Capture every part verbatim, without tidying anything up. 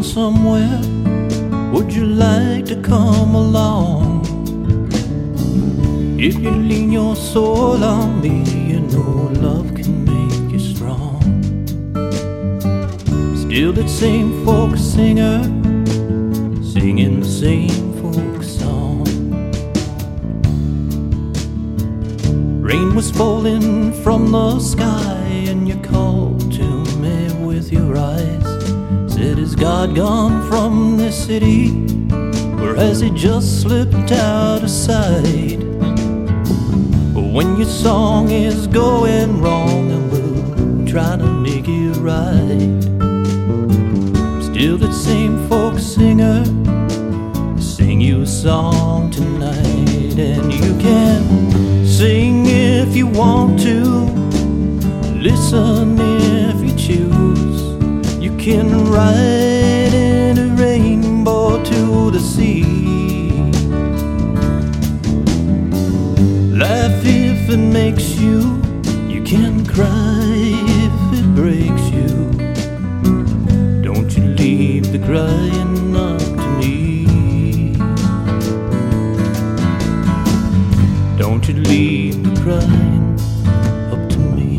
somewhere, would you like to come along? If you lean your soul on me, you know love can make you strong. Still that same folk singer, singing the same folk song. Rain was falling from the sky, and you called to me with your eyes. Said, is God gone from this city, or has he just slipped out of sight? But when your song is going wrong, I will try to make it right. Still that same folk singer, sing you a song tonight. And you can sing if you want to, listen if you choose. You can ride in a rainbow to the sea, laugh if it makes you, you can cry if it breaks you. Don't you leave the crying up to me. Don't you leave the crying up to me.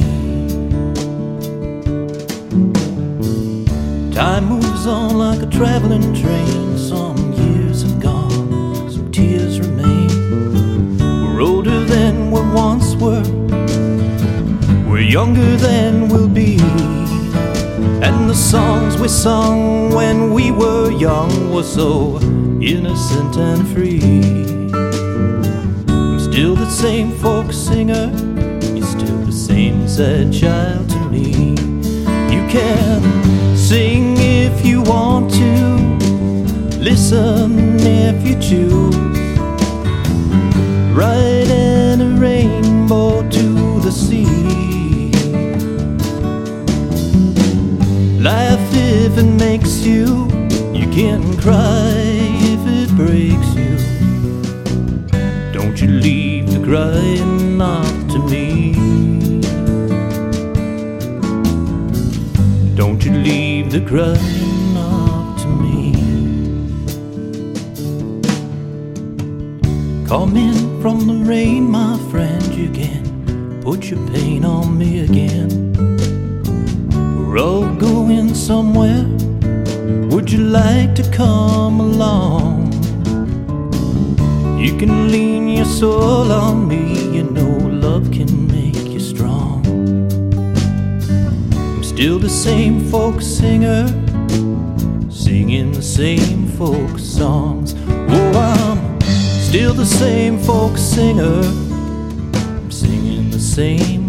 Time moves on like a traveling train. Some years have gone, some tears remain. We're older than we once were, we're younger than we'll be. And the songs we sung when we were young were so innocent and free. I'm still the same folk singer, you're still the same sad child to me. You can sing if you want to, listen if you choose. Ride in a rainbow to the sea, laugh if it makes you, you can cry if it breaks you. Don't you leave the crying up to me. Don't you leave the crying up to me. Come in from the rain, my friend, you can put your pain on me again. We're all going somewhere, would you like to come along? You can lean your soul on me, you know love can make you strong. I'm still the same folk singer, singing the same folk songs. Oh, I'm still the same folk singer, singing the same